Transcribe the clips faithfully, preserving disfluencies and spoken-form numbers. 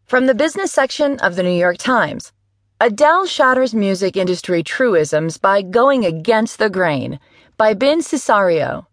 From the business section of the New York Times, Adele shatters music industry truisms by going against the grain, by Ben Cesario.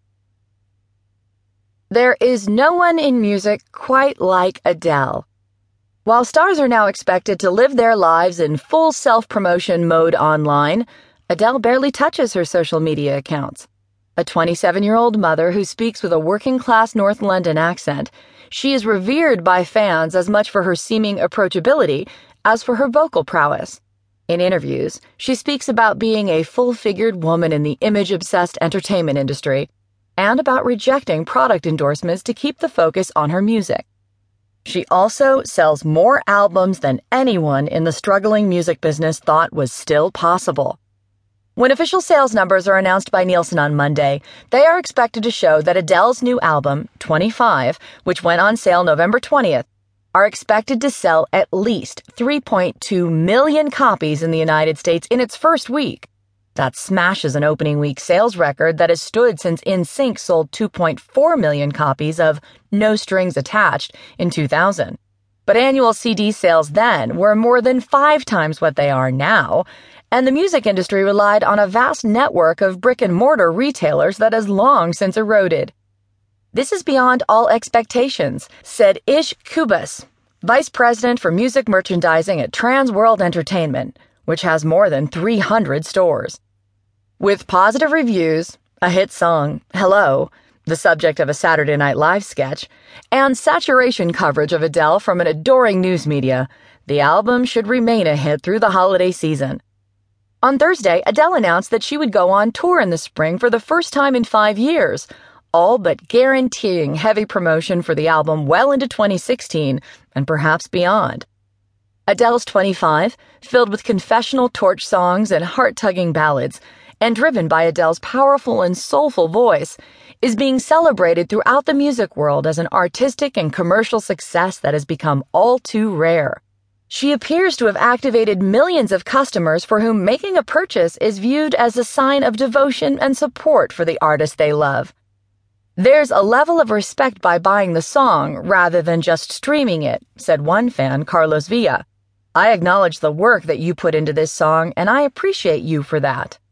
There is no one in music quite like Adele. While stars are now expected to live their lives in full self-promotion mode online, Adele barely touches her social media accounts. A twenty-seven-year-old mother who speaks with a working-class North London accent, she is revered by fans as much for her seeming approachability as for her vocal prowess. In interviews, she speaks about being a full-figured woman in the image-obsessed entertainment industry and about rejecting product endorsements to keep the focus on her music. She also sells more albums than anyone in the struggling music business thought was still possible. When official sales numbers are announced by Nielsen on Monday, they are expected to show that Adele's new album, twenty-five, which went on sale November twentieth, are expected to sell at least three point two million copies in the United States in its first week. That smashes an opening week sales record that has stood since N Sync sold two point four million copies of No Strings Attached in two thousand. But annual C D sales then were more than five times what they are now, and the music industry relied on a vast network of brick-and-mortar retailers that has long since eroded. This is beyond all expectations, said Ish Kubas, vice president for music merchandising at Trans World Entertainment, which has more than three hundred stores. With positive reviews, a hit song, Hello, the subject of a Saturday Night Live sketch, and saturation coverage of Adele from an adoring news media, the album should remain a hit through the holiday season. On Thursday, Adele announced that she would go on tour in the spring for the first time in five years, all but guaranteeing heavy promotion for the album well into twenty sixteen and perhaps beyond. Adele's twenty-five, filled with confessional torch songs and heart-tugging ballads, and driven by Adele's powerful and soulful voice, is being celebrated throughout the music world as an artistic and commercial success that has become all too rare. She appears to have activated millions of customers for whom making a purchase is viewed as a sign of devotion and support for the artist they love. There's a level of respect by buying the song rather than just streaming it, said one fan, Carlos Villa. I acknowledge the work that you put into this song, and I appreciate you for that.